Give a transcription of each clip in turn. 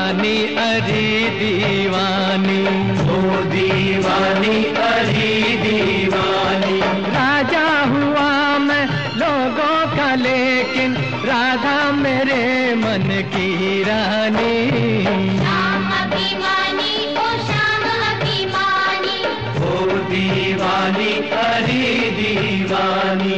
दीवानी अरे दीवानी, ओ दीवानी अरे दीवानी। राजा हुआ मैं लोगों का लेकिन राधा मेरे मन की रानी। श्याम अभिमानी ओ श्याम अभिमानी, ओ दीवानी अरे दीवानी।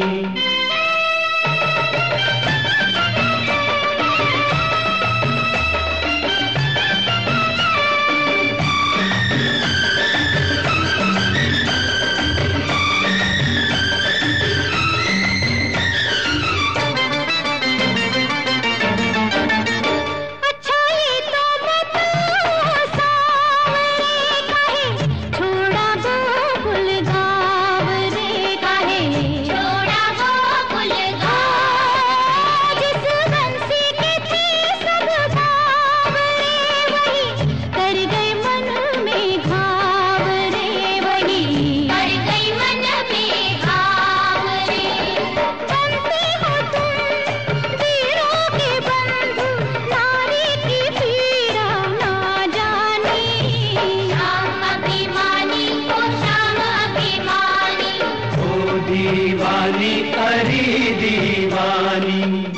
दीवानी अरे दीवानी।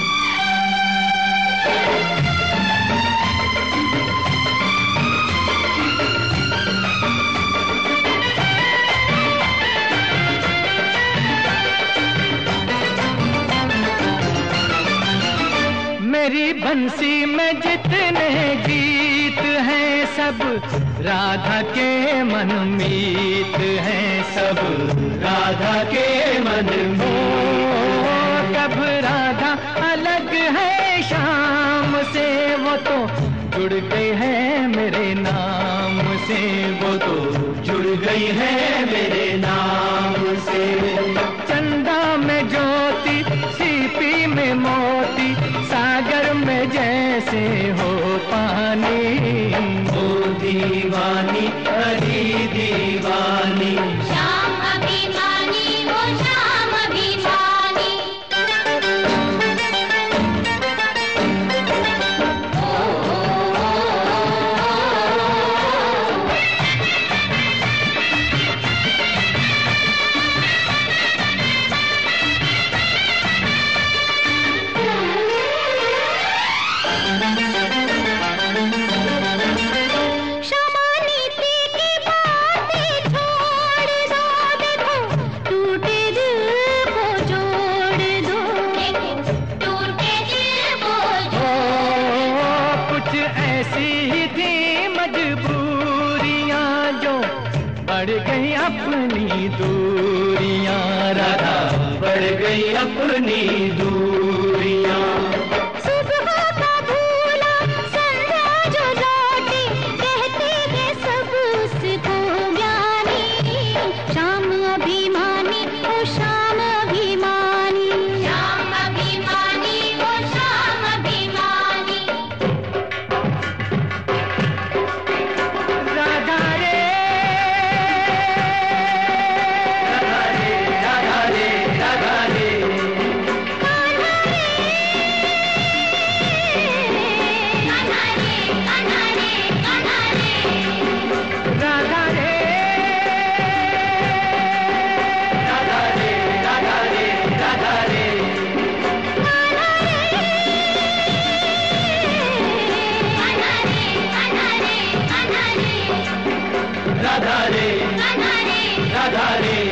मेरी बंसी में जितने गीत हैं सब राधा के मनमीत हैं, सब राधा के मन में। कब राधा अलग है शाम से, वो तो जुड़ गई है मेरे नाम से, वो तो जुड़ गई है मेरे नाम से। चंदा में ज्योति सीपी में मोती, सागर में जैसे हो पानी। ओ दीवानी अरे दीवानी। श्याम अभिमानी ओ श्याम अभिमानी। बढ़ गई अपनी दूरियां राधा, बढ़ गई अपनी दूरियां। सुबह का भूला संध्या जो लौटे, कहते हैं सब उसको ज्ञानी। श्याम अभिमानी ओ श्याम अभिमानी। श्याम अभिमानी ओ श्याम अभिमानी। राधा रे राधा रे, राधा रे।